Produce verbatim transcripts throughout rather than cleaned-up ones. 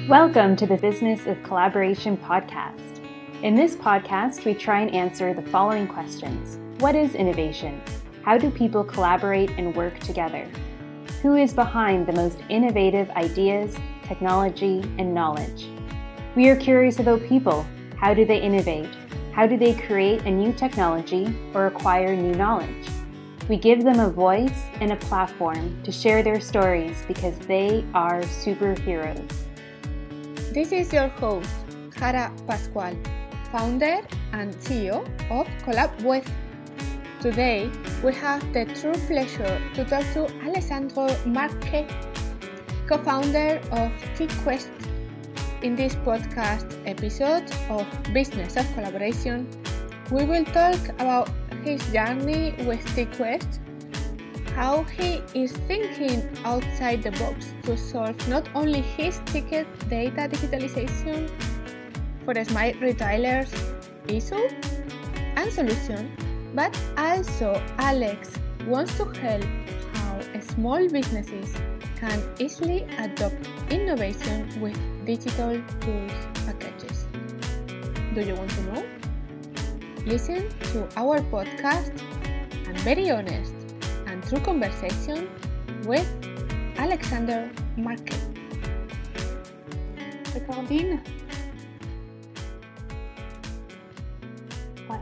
Welcome to the Business of Collaboration podcast. In this podcast, we try and answer the following questions. What is innovation? How do people collaborate and work together? Who is behind the most innovative ideas, technology, and knowledge? We are curious about people. How do they innovate? How do they create a new technology or acquire new knowledge? We give them a voice and a platform to share their stories because they are superheroes. This is your host, Jara Pascual, founder and C E O of CollabWith. Today, we have the true pleasure to talk to Alessandro Marque, co-founder of TQuest. In this podcast episode of Business of Collaboration, we will talk about his journey with TQuest, how he is thinking outside the box to solve not only his ticket data digitalization for smart retailers issue and solution, but also Alex wants to help how small businesses can easily adopt innovation with digital tools packages. Do you want to know? Listen to our podcast and very honest and true conversation with Alexander Marque. Recording. Voilà.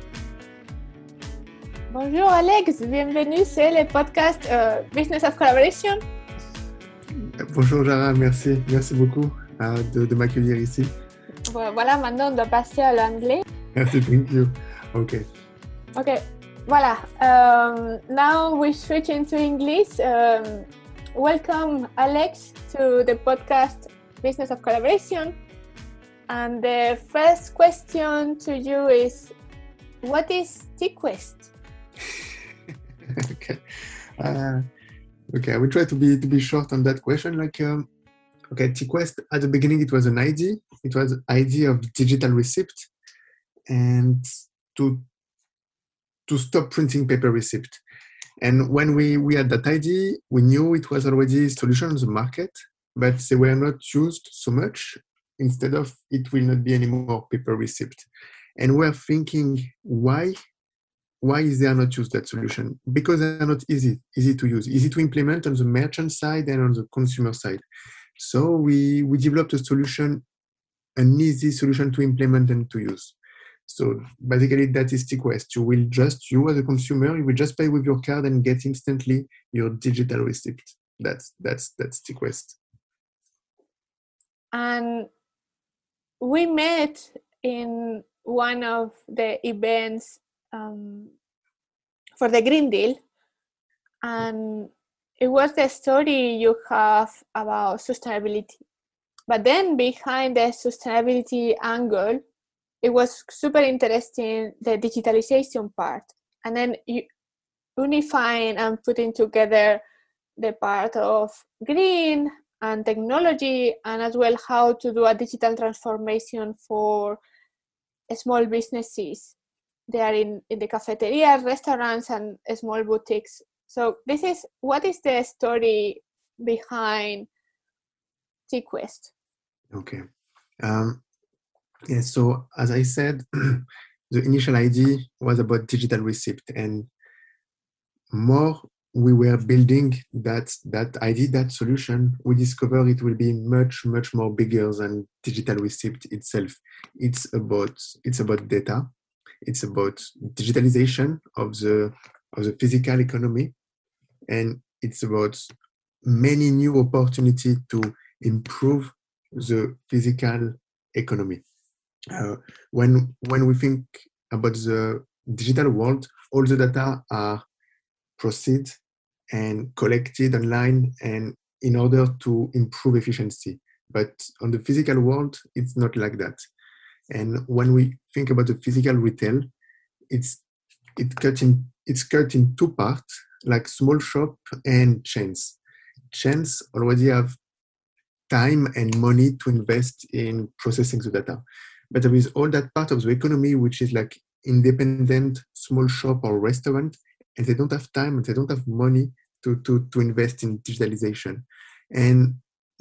Bonjour Alex, bienvenue sur le podcast euh, Business of Collaboration. Bonjour Jara, merci, merci beaucoup euh, de, de m'accueillir ici. Voilà, maintenant on doit passer à l'anglais. Merci, thank you. Okay. Okay, voilà. Um, now we switch into English. Um, welcome, Alex, to the podcast Business of Collaboration. And the first question to you is, what is TQuest? okay. Uh, okay, I will try to be to be short on that question. Like, um, okay, TQuest at the beginning it was an idea. It was an idea of digital receipt, and to to stop printing paper receipt. And when we, we had that idea, we knew it was already a solution on the market, but they were not used so much. Instead of it will not be any more paper receipt. And we're thinking, why? Why is there not used that solution? Because they're not easy, easy to use, easy to implement on the merchant side and on the consumer side. So we, we developed a solution, an easy solution to implement and to use. So basically that is TQuest. You will just, you as a consumer, you will just pay with your card and get instantly your digital receipt. That's that's that's TQuest. And we met in one of the events um, for the Green Deal, and it was the story you have about sustainability. But then behind the sustainability angle, it was super interesting, the digitalization part, and then you, unifying and putting together the part of green and technology, and as well how to do a digital transformation for small businesses. They are in, in the cafeteria, restaurants, and small boutiques. So this is, what is the story behind TQuest? Okay. Um, Yeah, so as I said, the initial idea was about digital receipt, and more we were building that that idea, that solution, we discovered it will be much, much more bigger than digital receipt itself. It's about it's about data, it's about digitalization of the of the physical economy, and it's about many new opportunities to improve the physical economy. Uh, when when we think about the digital world, all the data are processed and collected online, and in order to improve efficiency. But on the physical world, it's not like that. And when we think about the physical retail, it's it cut in it's cut in two parts, like small shop and chains. Chains already have time and money to invest in processing the data. But there is all that part of the economy which is like independent small shop or restaurant, and they don't have time and they don't have money to, to, to invest in digitalization. And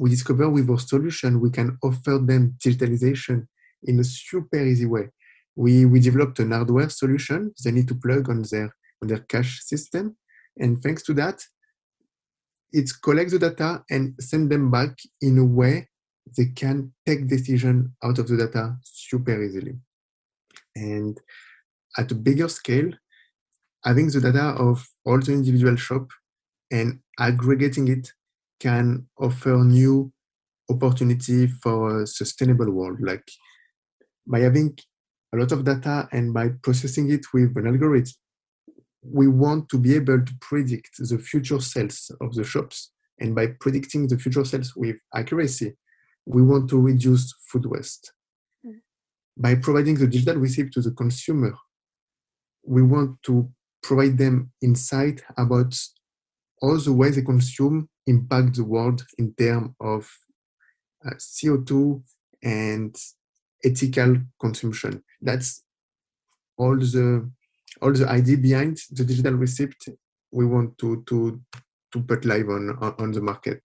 we discover with our solution, we can offer them digitalization in a super easy way. We, we developed an hardware solution they need to plug on their, on their cash system. And thanks to that, it collects the data and send them back in a way they can take decision out of the data super easily. And at a bigger scale, having the data of all the individual shop and aggregating it can offer new opportunity for a sustainable world. Like by having a lot of data and by processing it with an algorithm, we want to be able to predict the future sales of the shops. And by predicting the future sales with accuracy, we want to reduce food waste. Mm. By providing the digital receipt to the consumer, we want to provide them insight about all the ways they consume impact the world in terms of uh, C O two and ethical consumption. That's all the all the idea behind the digital receipt we want to to to put live on on, on the market.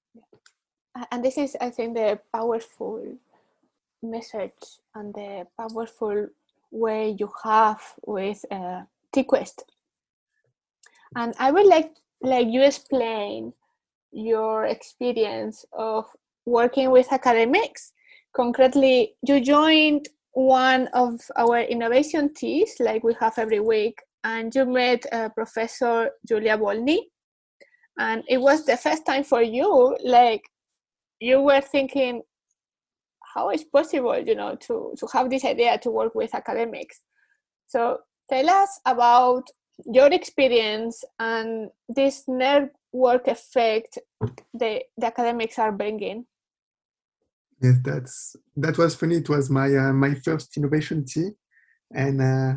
And this is, I think, the powerful message and the powerful way you have with uh, TQuest. And I would like like you explain your experience of working with academics. Concretely, you joined one of our innovation teams, like we have every week, and you met uh, Professor Julia Volny. And it was the first time for you, like you were thinking, how is possible, you know, to, to have this idea to work with academics? So tell us about your experience and this network effect the, the academics are bringing. Yes, that's that was funny. It was my uh, my first innovation tea, and uh,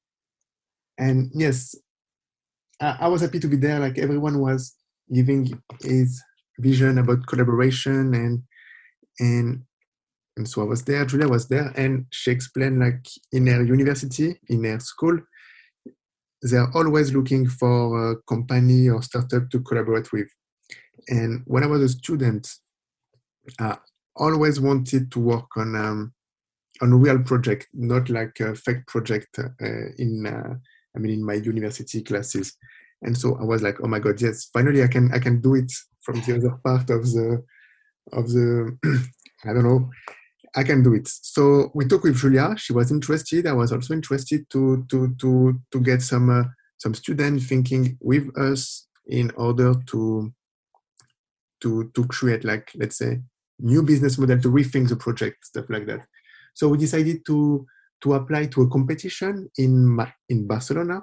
and yes, I, I was happy to be there. Like everyone was giving his vision about collaboration, and and and so I was there. Julia was there, and she explained like in her university, in her school, they are always looking for a company or startup to collaborate with. And when I was a student, I always wanted to work on um, on a real project, not like a fake project uh, in uh, I mean in my university classes. And so I was like, oh my God, yes, finally I can I can do it from the other part of the of the I don't know. I can do it. So we talked with Julia. She was interested. I was also interested to to to to get some uh, some students thinking with us in order to to to create, like, let's say, new business model, to rethink the project, stuff like that. So we decided to to apply to a competition in in Barcelona.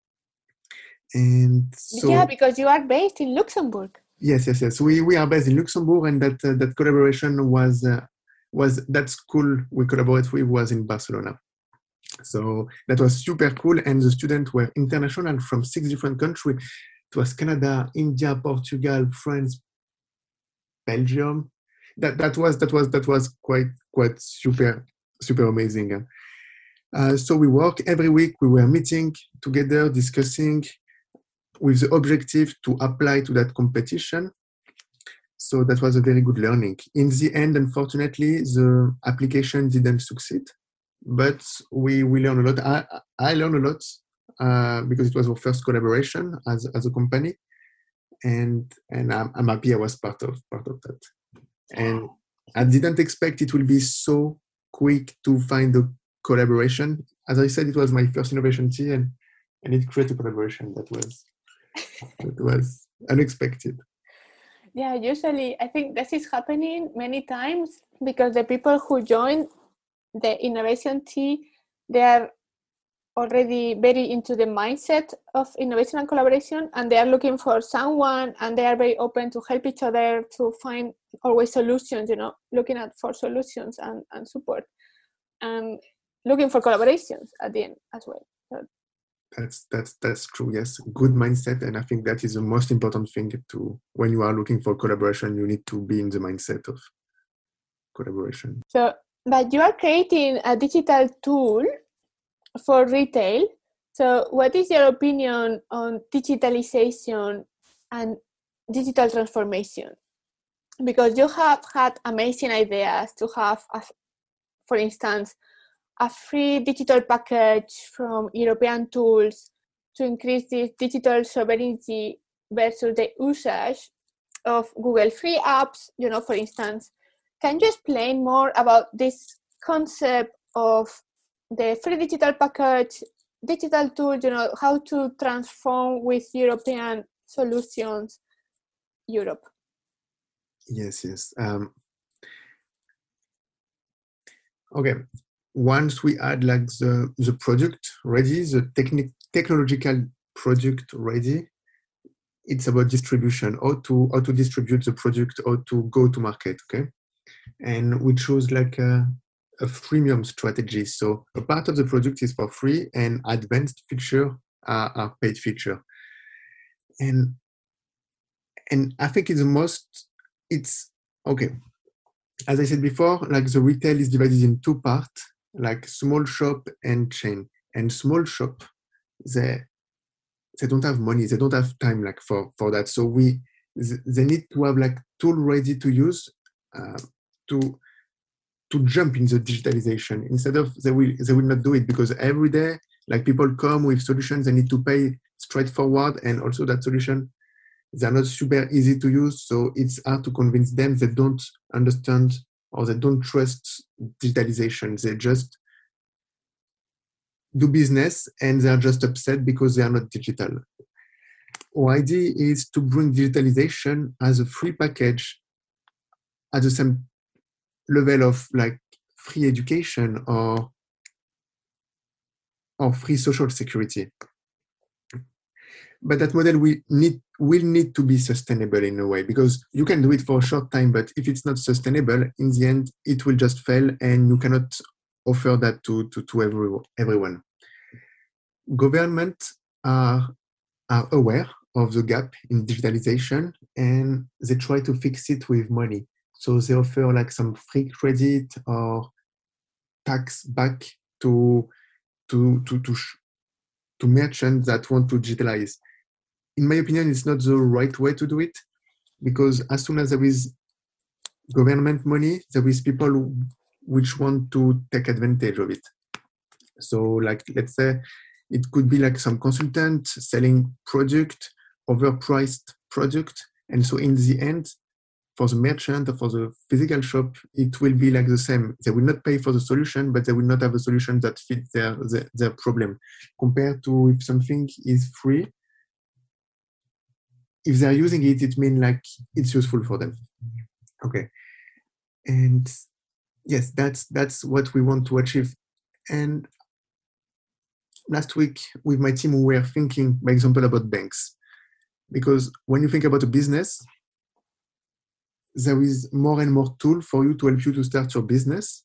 And so, yeah, because you are based in Luxembourg. Yes, yes, yes. We we are based in Luxembourg, and that uh, that collaboration was. Uh, was that school we collaborate with was in Barcelona. So that was super cool. And the students were international from six different countries. It was Canada, India, Portugal, France, Belgium. That that was that was that was quite quite super super amazing. Uh, so we work every week. We were meeting together, discussing with the objective to apply to that competition. So that was a very good learning. In the end, unfortunately, the application didn't succeed, but we, we learned a lot. I, I learned a lot uh, because it was our first collaboration as, as a company. And, and I'm, I'm happy I was part of, part of that. And I didn't expect it will be so quick to find a collaboration. As I said, it was my first innovation tea, and, and it created a collaboration that was, that was unexpected. Yeah, usually I think this is happening many times because the people who join the innovation team, they are already very into the mindset of innovation and collaboration, and they are looking for someone, and they are very open to help each other to find always solutions, you know, looking at for solutions and, and support, and looking for collaborations at the end as well. So, That's that's that's true. Yes, good mindset, and I think that is the most important thing to when you are looking for collaboration. You need to be in the mindset of collaboration. So, but you are creating a digital tool for retail. So, what is your opinion on digitalization and digital transformation? because you have had amazing ideas to have, a, for instance, a free digital package from European tools to increase the digital sovereignty versus the usage of Google free apps, you know, for instance. Can you explain more about this concept of the free digital package, digital tools, you know, how to transform with European solutions, Europe? Yes, yes. Um, okay. Once we add like the, the product ready, the technic technological product ready, it's about distribution, how to how to distribute the product, how to go to market. Okay, and we chose like a, a freemium strategy. So a part of the product is for free, and advanced feature are, are paid feature. And and I think it's the most. It's okay. As I said before, like the retail is divided in two parts, like small shop and chain. And small shop, they they don't have money, they don't have time like for for that. So we they need to have like tool ready to use uh, to to jump in the digitalization. Instead of they will they will not do it because every day like people come with solutions, they need to pay straightforward, and also that solution they're not super easy to use, so it's hard to convince them. They don't understand or they don't trust digitalization. They just do business and they're just upset because they are not digital. Our idea is to bring digitalization as a free package at the same level of like free education or or free social security. But that model we need will need to be sustainable in a way, because you can do it for a short time, but if it's not sustainable, in the end, it will just fail and you cannot offer that to, to, to every, everyone. Governments are, are aware of the gap in digitalization and they try to fix it with money. So they offer like some free credit or tax back to, to, to, to, to merchants that want to digitalize. In my opinion, it's not the right way to do it, because as soon as there is government money, there is people who, which want to take advantage of it. So like, let's say it could be like some consultant selling product, overpriced product. And so in the end, for the merchant or for the physical shop, it will be like the same. They will not pay for the solution, but they will not have a solution that fits their, their, their problem. Compared to if something is free, if they're using it, it means like it's useful for them. Okay. And yes, that's that's what we want to achieve. And last week with my team, we were thinking, by example, about banks. Because when you think about a business, there is more and more tool for you to help you to start your business,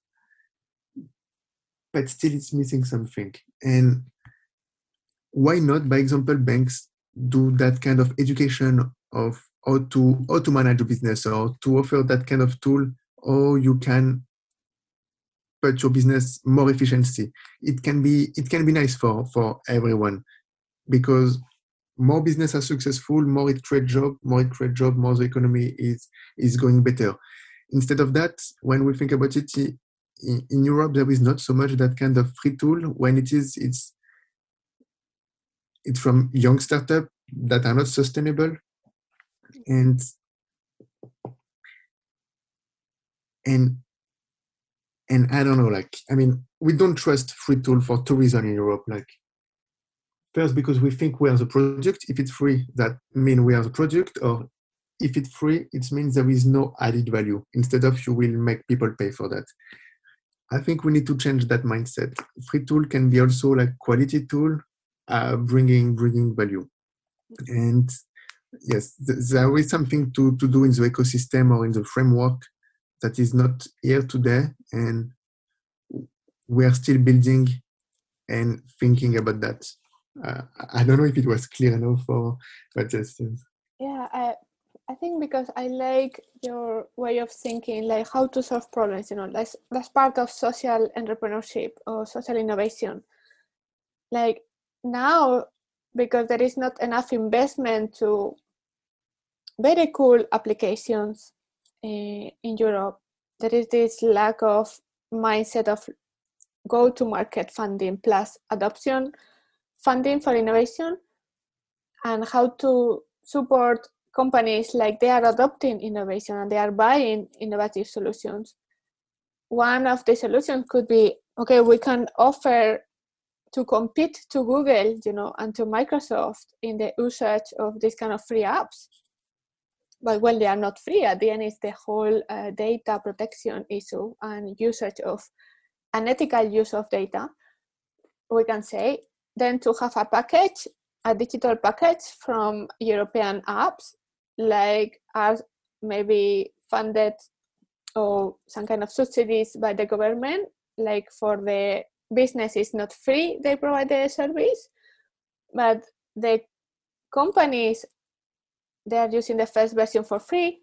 but still it's missing something. And why not, by example, banks do that kind of education of how to how to manage a business, or to offer that kind of tool, or you can put your business more efficiency. It can be it can be nice for for everyone, because more business are successful, more it creates job, more it creates job, more the economy is is going better. Instead of that, when we think about it, in, in Europe there is not so much that kind of free tool. When it is, it's it's from young startups that are not sustainable, and and and I don't know, like, I mean, we don't trust free tool for two reasons in Europe. Like, first, because we think we are the product. If it's free, that means we are the product, or if it's free, it means there is no added value. Instead of you will make people pay for that. I think we need to change that mindset. Free tool can be also like quality tool, uh, bringing bringing value. And yes, th- there is something to, to do in the ecosystem or in the framework that is not here today, and we are still building and thinking about that. Uh, I don't know if it was clear enough, or but just yes. Yeah, I I think because I like your way of thinking, like how to solve problems. You know, that's that's part of social entrepreneurship or social innovation. Like now, because there is not enough investment to very cool applications in Europe, there is this lack of mindset of go-to-market funding plus adoption funding for innovation, and how to support companies like they are adopting innovation and they are buying innovative solutions. One of the solutions could be, okay, we can offer to compete to Google, you know, and to Microsoft in the usage of this kind of free apps. But well, they are not free. At the end, it's the whole uh, data protection issue and usage of unethical use of data, we can say. Then to have a package, a digital package from European apps, like are maybe funded or some kind of subsidies by the government, like for the business is not free, they provide the service, but the companies, they are using the first version for free,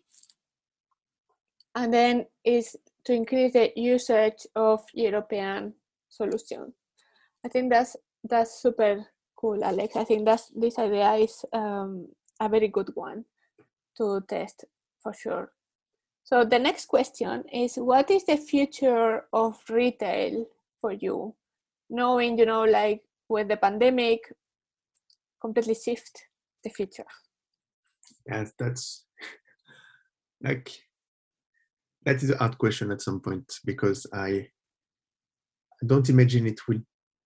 and then is to increase the usage of European solutions. I think that's that's super cool, Alex. I think that's this idea is um, a very good one to test for sure. So the next question is, what is the future of retail for you? Knowing, you know, like with the pandemic, completely shift the future. Yes, that's like, that is a hard question at some point, because I, I don't imagine it will,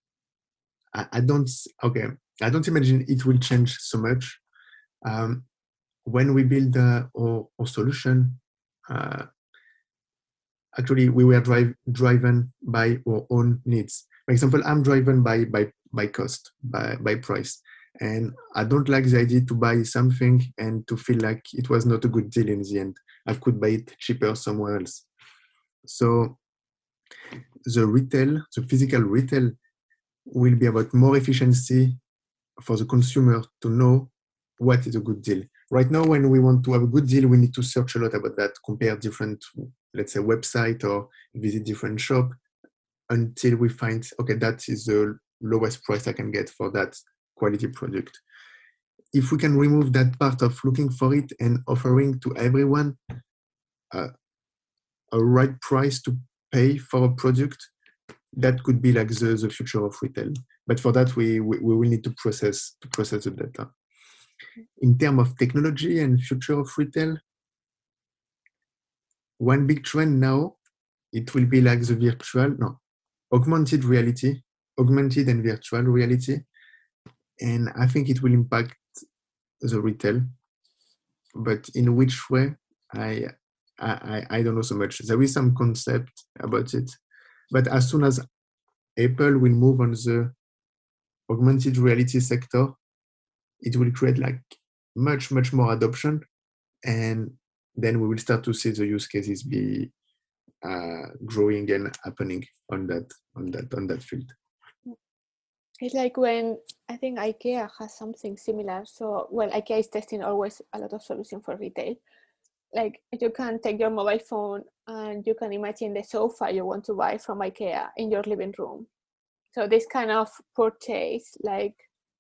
I, I don't, okay, I don't imagine it will change so much. Um, when we build uh, our, our solution, uh, actually we were drive, driven by our own needs. For example, I'm driven by by by cost, by by price, and I don't like the idea to buy something and to feel like it was not a good deal in the end. I could buy it cheaper somewhere else. So the retail, the physical retail, will be about more efficiency for the consumer to know what is a good deal. Right now, when we want to have a good deal, we need to search a lot about that, compare different, let's say, website or visit different shop until we find, okay, that is the lowest price I can get for that quality product. If we can remove that part of looking for it and offering to everyone uh, a right price to pay for a product, that could be like the, the future of retail. But for that, we, we, we will need to process to process the data. In terms of technology and future of retail, one big trend now, it will be like the virtual, no, augmented reality, augmented and virtual reality. And I think it will impact the retail, but in which way, I, I, I don't know so much. There is some concept about it, but as soon as Apple will move on the augmented reality sector, it will create like much, much more adoption. And then we will start to see the use cases be uh, growing and happening on that, on that, on that field. It's like when, I think IKEA has something similar. So, well, IKEA is testing always a lot of solution for retail. Like you can take your mobile phone and you can imagine the sofa you want to buy from IKEA in your living room. So this kind of purchase, like,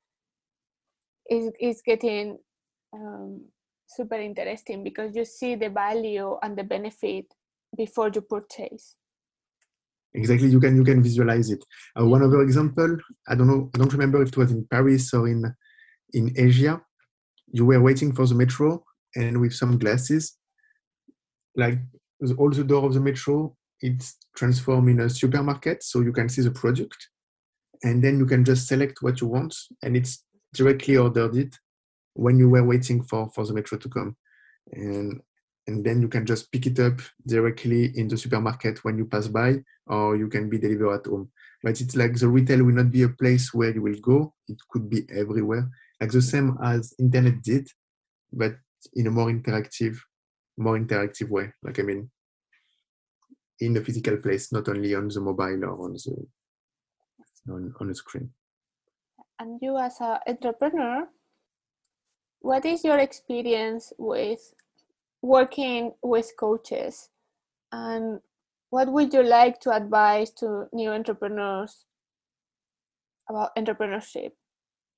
is is getting um, super interesting because you see the value and the benefit before you purchase. Exactly, you can you can visualize it. Uh, one other example, I don't know, I don't remember if it was in Paris or in in Asia. You were waiting for the metro, and with some glasses, like all the door of the metro, it's transformed in a supermarket, so you can see the product, and then you can just select what you want, and it's directly ordered it when you were waiting for for the metro to come, and and then you can just pick it up directly in the supermarket when you pass by, or you can be delivered at home. But it's like the retail will not be a place where you will go. It could be everywhere, like the same as internet did, but in a more interactive, more interactive way. Like, I mean, in a physical place, not only on the mobile or on the on, on the screen. And you as an entrepreneur, what is your experience with working with coaches, and what would you like to advise to new entrepreneurs about entrepreneurship?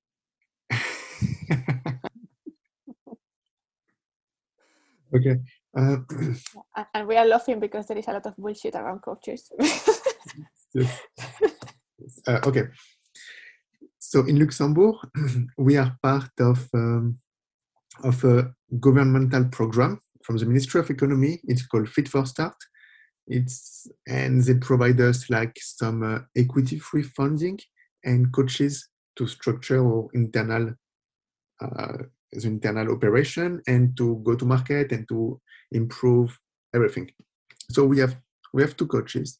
Okay, Uh, and we are laughing because there is a lot of bullshit around coaches. yes. uh, okay. So in Luxembourg, we are part of um, of a governmental program from the Ministry of Economy. It's called Fit for Start. It's and they provide us like some uh, equity-free funding and coaches to structure our internal uh, the internal operation and to go to market and to improve everything. So we have we have two coaches.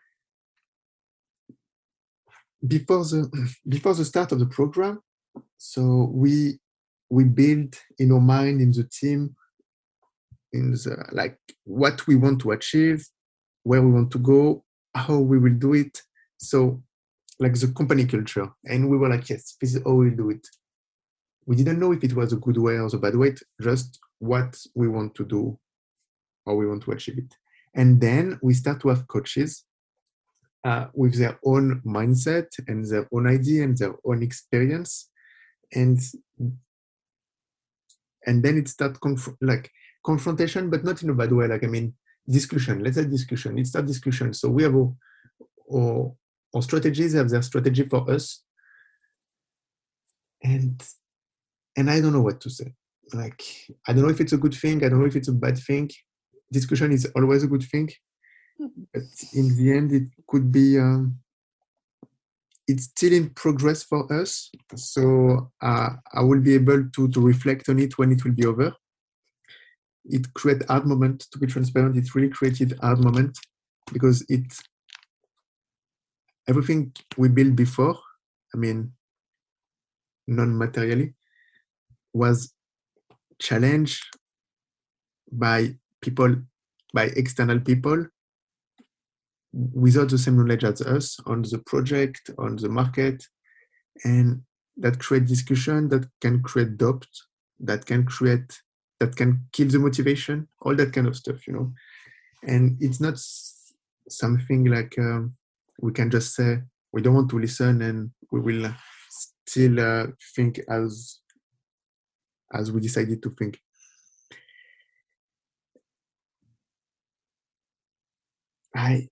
Before the before the start of the program, so we we build in our mind, in the team, in the like what we want to achieve, where we want to go, how we will do it. So like the company culture. And we were like, yes, this is how we'll do it. We didn't know if it was a good way or a bad way, just what we want to do, how we want to achieve it. And then we start to have coaches uh, with their own mindset and their own idea and their own experience. And and then it starts conf- like confrontation, but not in a bad way. Like, I mean, discussion. Let's have discussion. It's start discussion. So we have our, our, our strategies, have their strategy for us. And and I don't know what to say. Like, I don't know if it's a good thing. I don't know if it's a bad thing. Discussion is always a good thing. But in the end, it could be, um, it's still in progress for us. So uh, I will be able to, to reflect on it when it will be over. It created hard moment, to be transparent. It really created hard moment because it, everything we built before, I mean, non-materially, was challenged by people, by external people without the same knowledge as us on the project, on the market. And that create discussion, that can create doubt, that can create, that can kill the motivation, all that kind of stuff, you know. And it's not something like um, we can just say, we don't want to listen and we will still uh, think as as we decided to think. I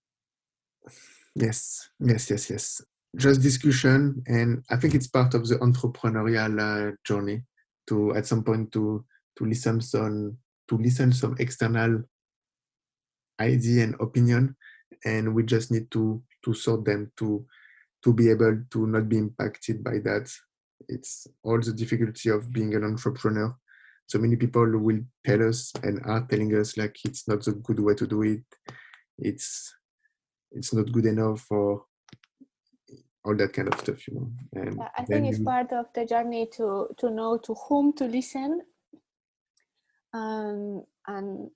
yes, yes, yes, yes. Just discussion, and I think it's part of the entrepreneurial uh, journey to at some point to to listen some to listen some external idea and opinion, and we just need to to sort them to to be able to not be impacted by that. It's all the difficulty of being an entrepreneur. So many people will tell us and are telling us like it's not a good way to do it. It's it's not good enough for all that kind of stuff, you know. And yeah, I think it's you, part of the journey to to know to whom to listen, and and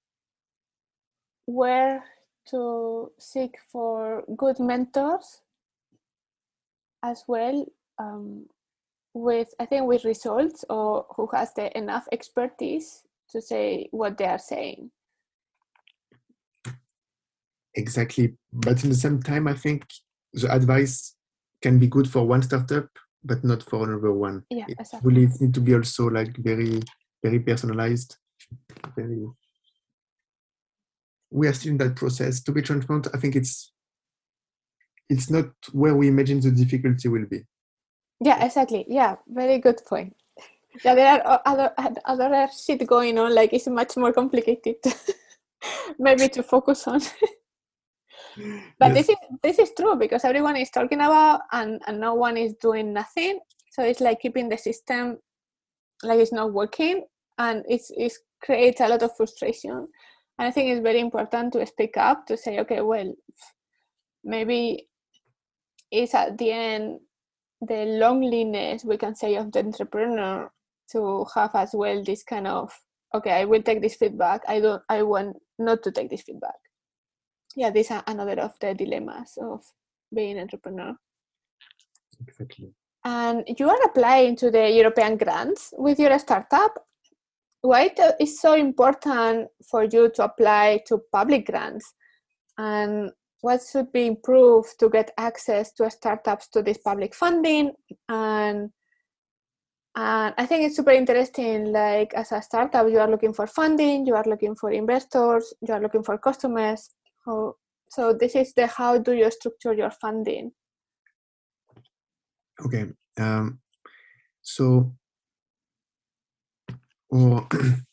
where to seek for good mentors as well. Um, with I think with results, or who has the enough expertise to say what they are saying. exactly. But in the same time, I think the advice can be good for one startup, but not for another one. Yeah, it exactly. really need to be also like very, very personalized. Very. We are still in that process. To be transparent, I think it's it's not where we imagine the difficulty will be. Yeah, exactly. Yeah, very good point. Yeah, there are other other shit going on. Like it's much more complicated, maybe to focus on. But yes. this is this is true because everyone is talking about and, and no one is doing nothing. So it's like keeping the system like it's not working, and it's it creates a lot of frustration. And I think it's very important to speak up to say, okay, well, maybe it's at the end the loneliness, we can say, of the entrepreneur to have as well this kind of, okay, I will take this feedback. I don't, I want not to take this feedback. Yeah, this is another of the dilemmas of being an entrepreneur. Exactly. And you are applying to the European grants with your startup. Why is so important for you to apply to public grants? And what should be improved to get access to startups to this public funding? And And I think it's super interesting, like as a startup, you are looking for funding, you are looking for investors, you are looking for customers. So, so this is the how do you structure your funding? Okay. Um, so, our,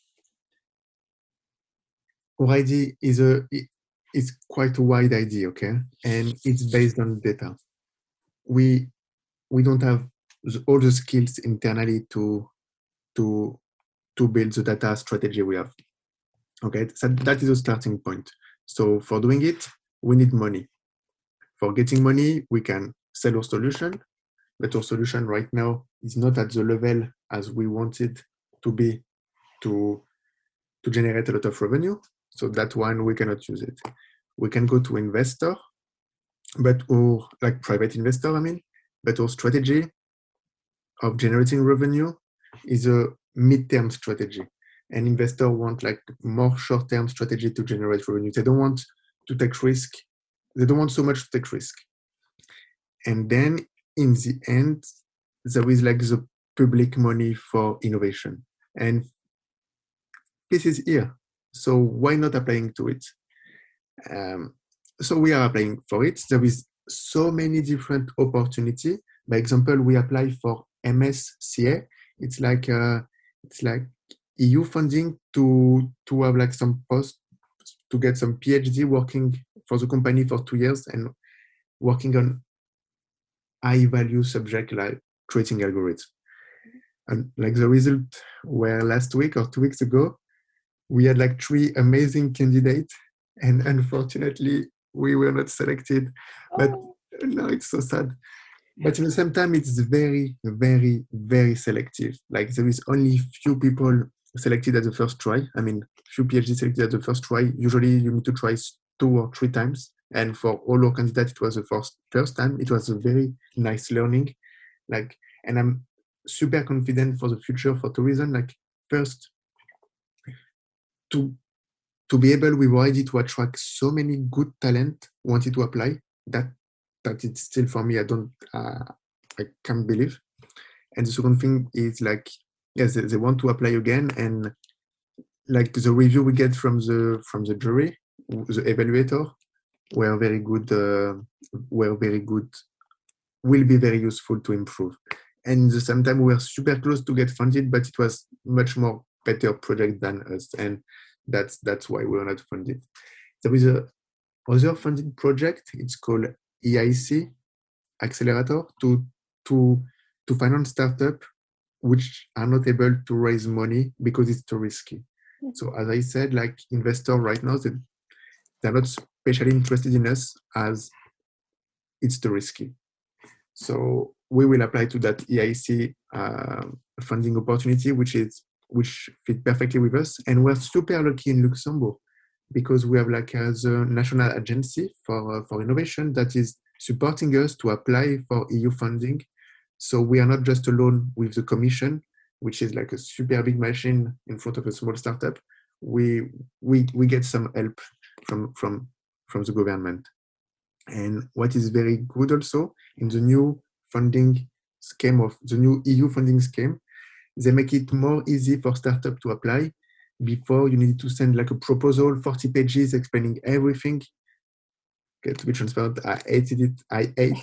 our idea is a it's quite a wide idea, okay, and it's based on data. We we don't have all the skills internally to to to build the data strategy we have. Okay, so that is a starting point. So for doing it, we need money. For getting money, we can sell our solution, but our solution right now is not at the level as we want it to be to to generate a lot of revenue. So that one we cannot use it. We can go to investor, but or like private investor, I mean, but our strategy of generating revenue is a mid-term strategy. And investors want like more short-term strategy to generate revenue. They don't want to take risk. They don't want so much to take risk. And then in the end, there is like the public money for innovation. And this is here. So why not applying to it? Um, so we are applying for it. There is so many different opportunities. By example, we apply for M S C A. It's like uh, it's like E U funding to to have like some post to get some PhD working for the company for two years and working on high value subject like creating algorithms. And like the result were last week or two weeks ago, we had like three amazing candidates, and unfortunately we were not selected. But no, it's so sad. But at the same time, it's very, very, very selective. Like there is only few people selected at the first try. I mean, few PhD selected at the first try. Usually you need to try two or three times. And for all our candidates, it was the first first time. It was a very nice learning. Like, and I'm super confident for the future for two reasons. Like, first, to to be able with our idea to attract so many good talent wanted to apply. That that it's still for me. I don't. Uh, I can't believe. And the second thing is like, yes, they, they want to apply again, and like the review we get from the from the jury, the evaluator, were very good. Uh, were very good. Will be very useful to improve. And at the same time, we were super close to get funded, but it was much more better project than us, and that's that's why we were not funded. There is a other funded project. It's called E I C Accelerator to to to finance startup which are not able to raise money because it's too risky. Mm-hmm. So as I said, like investors right now, they, they're not especially interested in us as it's too risky. So we will apply to that E I C uh, funding opportunity, which is which fit perfectly with us. And we're super lucky in Luxembourg because we have like a the national agency for uh, for innovation that is supporting us to apply for E U funding. So we are not just alone with the commission, which is like a super big machine in front of a small startup. We we we get some help from from from the government. And what is very good also in the new funding scheme of the new E U funding scheme, they make it more easy for startup to apply. Before you need to send like a proposal, forty pages explaining everything. Okay, to be transparent, I hated it. I hate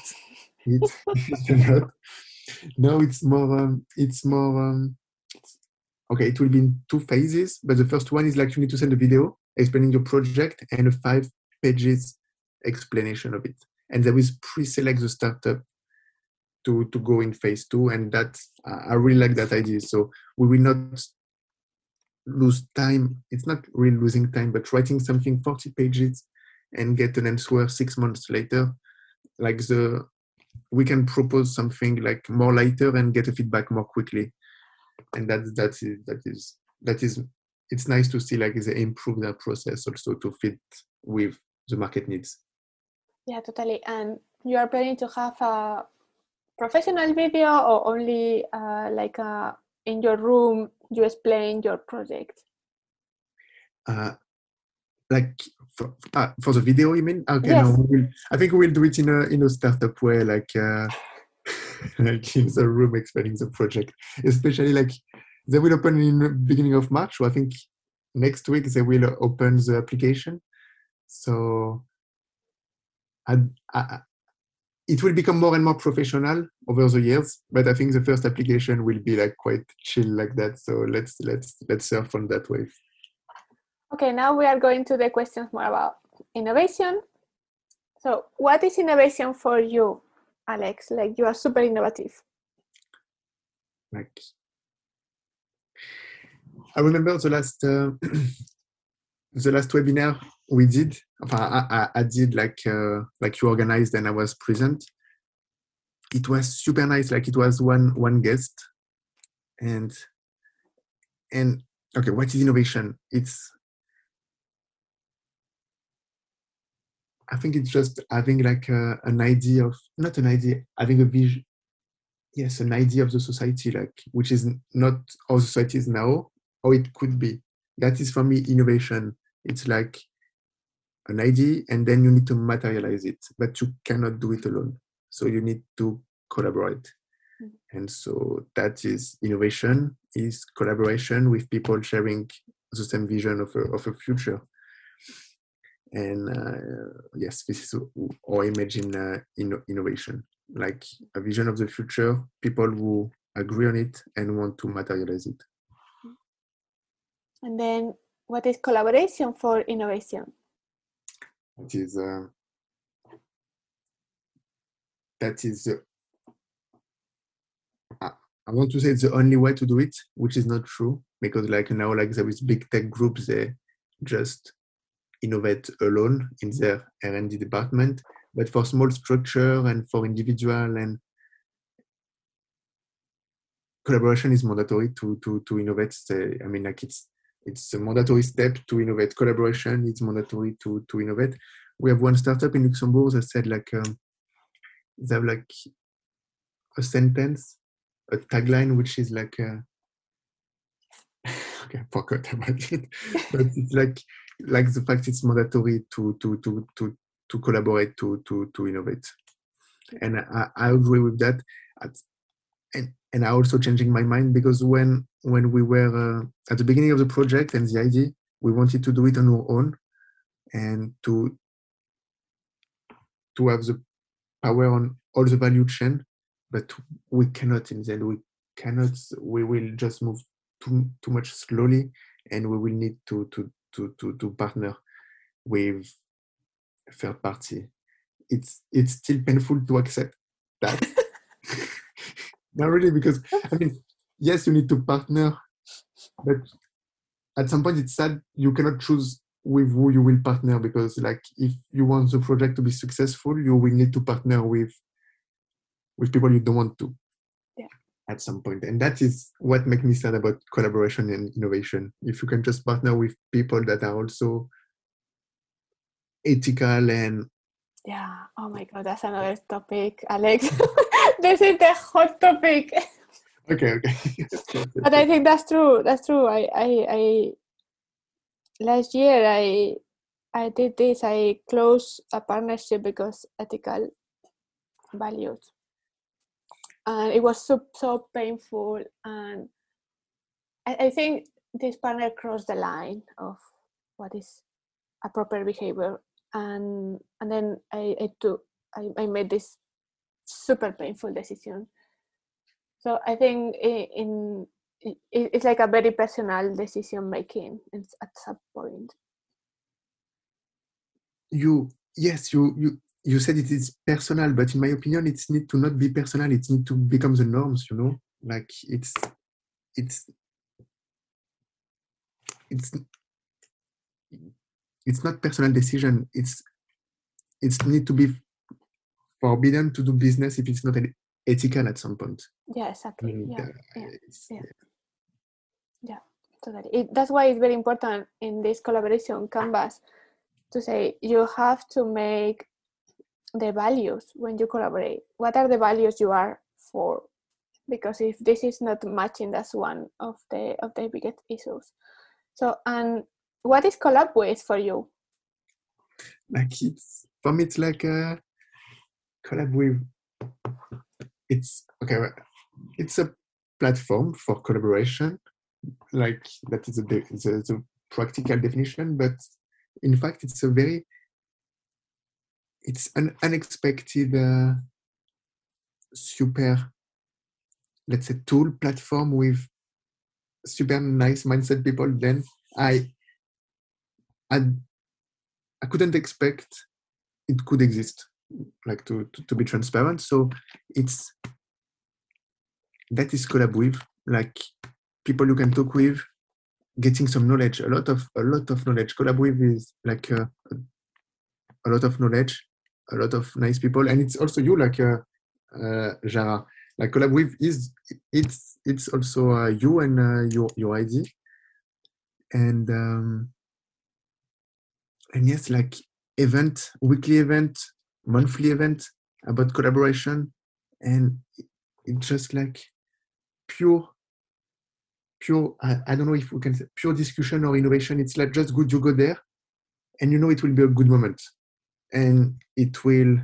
it. Now it's more. Um, it's more. Um, okay, it will be in two phases, but the first one is like you need to send a video explaining your project and a five pages explanation of it, and there is pre-select the startup to to go in phase two, and that's uh, I really like that idea. So we will not lose time. It's not really losing time, but writing something forty pages and get an answer six months later, like the we can propose something like more later and get a feedback more quickly, and that that is that is that is it's nice to see like they improve their process also to fit with the market needs. Yeah, totally. And you are planning to have a professional video or only uh, like a, in your room you explain your project? Uh, like for, uh, for the video, you mean? Okay, yes. no, we will, I think we will do it in a in a startup way. Like, uh, like in the room explaining the project. Especially like they will open in the beginning of March, so I think next week they will open the application. So I, I, it will become more and more professional over the years, but I think the first application will be like quite chill like that. So let's let's let's surf on that wave. Okay, now we are going to the questions more about innovation. So what is innovation for you, Alex? Like you are super innovative. Like I remember the last uh, the last webinar we did. I, I, I did like uh, like you organized and I was present. It was super nice. Like it was one one guest, and and okay, what is innovation? It's I think it's just having like a, an idea of not an idea, having a vision. Yes, an idea of the society, like which is not how society is now, how it could be. That is for me innovation. It's like an idea, and then you need to materialize it, but you cannot do it alone. So you need to collaborate. Mm-hmm. And so that is innovation, is collaboration with people sharing the same vision of a, of a future. And uh, yes, this is how I imagine uh, in, innovation, like a vision of the future, people who agree on it and want to materialize it. And then what is collaboration for innovation? It is, uh, that is, uh, I, I want to say it's the only way to do it, which is not true, because like now, like there is big tech groups, they just innovate alone in their R and D department, but for small structure and for individual and collaboration is mandatory to to to innovate. The, I mean, like it's it's a mandatory step to innovate. Collaboration is mandatory to to innovate. We have one startup in Luxembourg that said like um, they have like a sentence, a tagline, which is like uh, okay, I forgot about it, but it's like like the fact it's mandatory to to to to to collaborate to to to innovate, and I, I agree with that. And and I also changing my mind because when when we were uh, at the beginning of the project and the idea, we wanted to do it on our own and to to have the power on all the value chain, but we cannot in the end. We cannot. We will just move too too much slowly, and we will need to to to to to partner with a third party. It's it's still painful to accept that. Not really, because I mean, yes, you need to partner, but at some point it's sad you cannot choose with who you will partner, because like if you want the project to be successful, you will need to partner with with people you don't want to. Yeah. At some point. And that is what makes me sad about collaboration and innovation. If you can just partner with people that are also ethical and yeah, oh my god, that's another topic, Alex. This is the hot topic. Okay, okay. But I think that's true. That's true. I, I, I last year I, I did this. I closed a partnership because ethical values, and it was so so painful. And I, I think this partner crossed the line of what is a proper behavior, and and then I, I took I, I made this super painful decision. So I think in, in it's like a very personal decision making at some point. You yes, you you you said it is personal, but in my opinion, it's need to not be personal. It need to become the norms. You know, like it's it's it's it's not personal decision. It's it's need to be forbidden to do business if it's not ethical at some point. Yeah, exactly. I mean, yeah, uh, yeah, yeah, yeah, yeah, totally. It, that's why it's very important in this collaboration canvas to say you have to make the values when you collaborate. What are the values you are for? Because if this is not matching, that's one of the of the biggest issues. So, and what is collab with for you? Like it's for me, it's like a collab with it's okay. It's a platform for collaboration, like that is a de- the, the practical definition. But in fact, it's a very it's an unexpected, uh, super, let's say, tool platform with super nice mindset people. Then I, I, I couldn't expect it could exist, like to, to, to be transparent. So it's, that is collab with, like people you can talk with, getting some knowledge, a lot of, a lot of knowledge. Collab with is like uh, a lot of knowledge, a lot of nice people. And it's also you, like uh, uh, Jara, like collab with is, it's, it's also uh, you and uh, your, your I D. And, um, and yes, like event, weekly event, monthly event about collaboration. And it's just like pure, pure, I, I don't know if we can say pure discussion or innovation. It's like just good, you go there and you know it will be a good moment. And it will,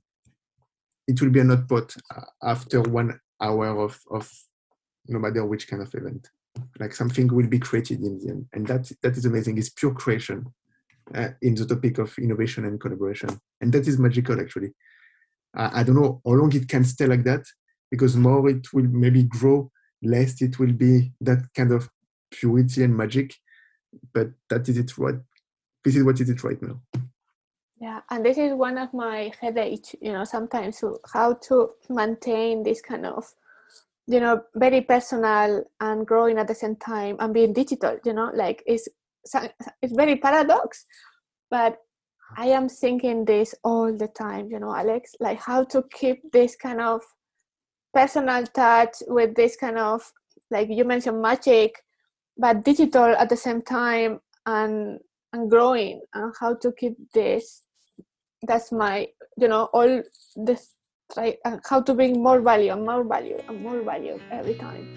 it will be a not pot after one hour of, of no matter which kind of event. Like something will be created in the end. And that, that is amazing. It's pure creation. Uh, in the topic of innovation and collaboration. And that is magical, actually. Uh, I don't know how long it can stay like that, because more it will maybe grow, less it will be that kind of purity and magic. But that is it, right? This is what it is right now. Yeah, and this is one of my headaches, you know, sometimes, so how to maintain this kind of, you know, very personal and growing at the same time and being digital, you know, like it's, it's very paradox, but I am thinking this all the time, you know, Alex, like how to keep this kind of personal touch with this kind of, like you mentioned, magic, but digital at the same time, and and growing, and how to keep this. That's my, you know, all this, try, uh, how to bring more value and more value and more value every time.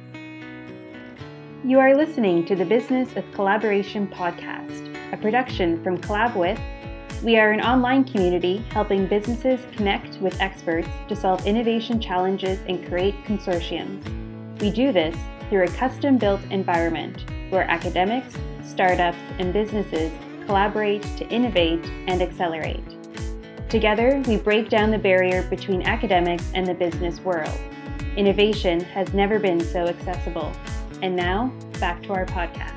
You are listening to the Business of Collaboration podcast, a production from Collab With. We are an online community helping businesses connect with experts to solve innovation challenges and create consortiums. We do this through a custom-built environment where academics, startups, and businesses collaborate to innovate and accelerate. Together, we break down the barrier between academics and the business world. Innovation has never been so accessible. And now, back to our podcast.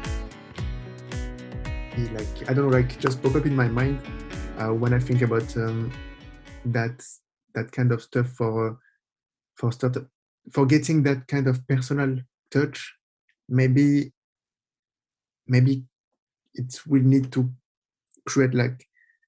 Like, I don't know, like just pop up in my mind uh, when I think about um, that that kind of stuff for for startup, for getting that kind of personal touch. Maybe maybe it will need to create like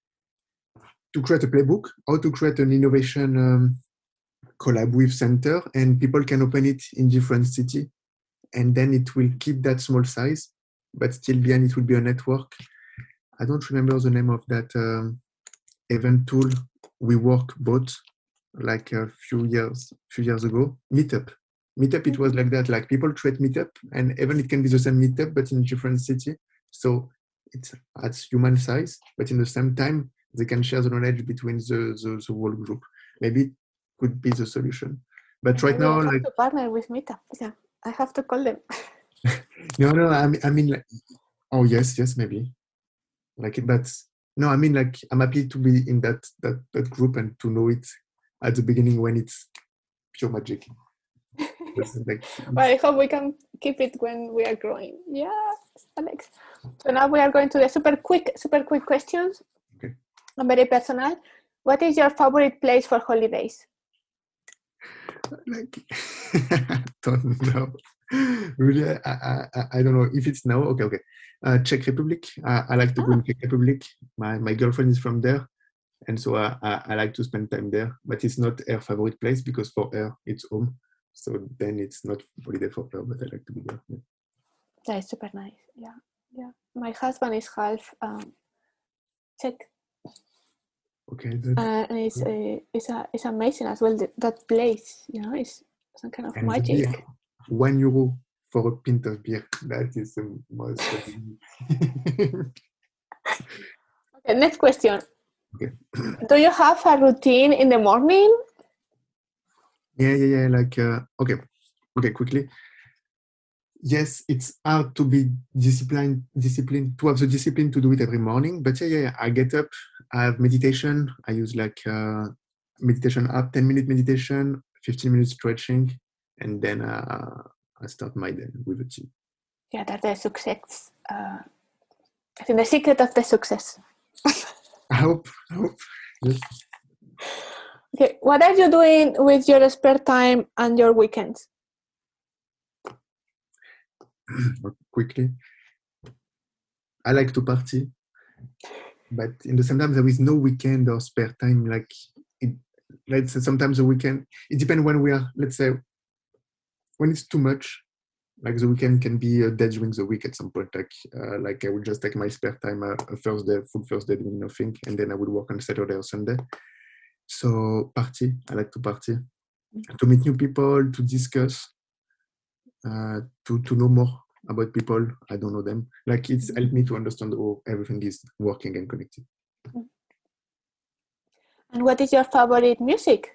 to create a playbook, how to create an innovation um, collab with center, and people can open it in different cities. And then it will keep that small size, but still behind it will be a network. I don't remember the name of that um, event tool we work bought like a few years, few years ago. Meetup. Meetup, it was like that. Like people create Meetup, and even it can be the same Meetup, but in different city. So it's at human size, but in the same time, they can share the knowledge between the, the, the whole group. Maybe it could be the solution. But Maybe right now, I have like to partner with Meetup. Yeah, I have to call them. no, no, I mean, I mean, like, oh yes, yes, maybe. Like, but no, I mean, like, I'm happy to be in that that that group and to know it at the beginning when it's pure magic. Like, Well, I hope we can keep it when we are growing. Yeah, Alex. So now we are going to the super quick, super quick questions. Okay. And very personal. What is your favorite place for holidays? Like, don't know. Really, I, I, I don't know if it's now. Okay, okay. Uh, Czech Republic. I, I like to go Ah. in Czech Republic. My my girlfriend is from there, and so I, I, I like to spend time there. But it's not her favorite place because for her it's home. So then it's not holiday for her. But I like to be there. Yeah. That is super nice. Yeah, yeah. My husband is half um, Czech. Okay. That's, uh, and it's uh, it's a, it's amazing as well. That, that place, you know, is some kind of and magic. beer, one euro for a pint of beer. That is the most. Okay, next question. Okay. Do you have a routine in the morning? Yeah, yeah, yeah. Like, uh, okay, okay, quickly. Yes, it's hard to be disciplined, disciplined to have the discipline to do it every morning. But yeah, yeah, yeah. I get up, I have meditation. I use like uh, meditation app, ten minute meditation, fifteen minutes stretching, and then uh, I start my day with a tea. Yeah, that's the success. Uh, I think the secret of the success. I hope, I hope. Yes. Okay, what are you doing with your spare time and your weekends? Quickly, I like to party, but in the same time there is no weekend or spare time. Like it, let's say sometimes the weekend. It depends when we are. Let's say when it's too much. Like the weekend can be a day during the week at some point. Like uh, like I will just take my spare time uh, a first day, full first day doing nothing, and then I will work on Saturday or Sunday. So party, I like to party, to meet new people, to discuss, uh, to to know more about people. I don't know them. Like it's helped me to understand how everything is working and connected. And what is your favorite music?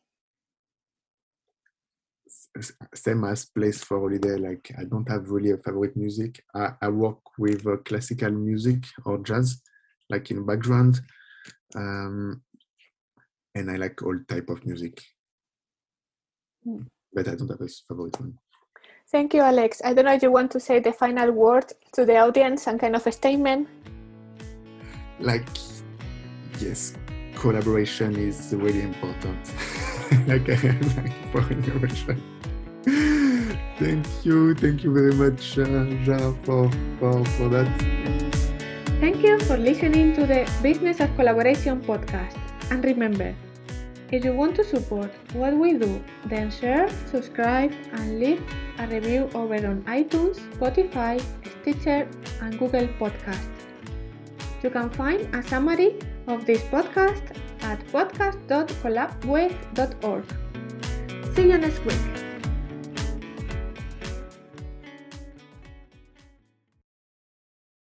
Same as place for holiday. Like I don't have really a favorite music. I, I work with uh, classical music or jazz, like in background, um, and I like all type of music. Mm. But I don't have a favorite one. Thank you, Alex. I don't know if you want to say the final word to the audience, some kind of a statement. Like, yes, collaboration is really important. like, like for innovation. Thank you, thank you very much, uh, Jean, for, for, for that. Thank you for listening to the Business of Collaboration podcast. And remember, if you want to support what we do, then share, subscribe, and leave a review over on iTunes, Spotify, Stitcher, and Google Podcasts. You can find a summary of this podcast at podcast dot collabwith dot org. See you next week.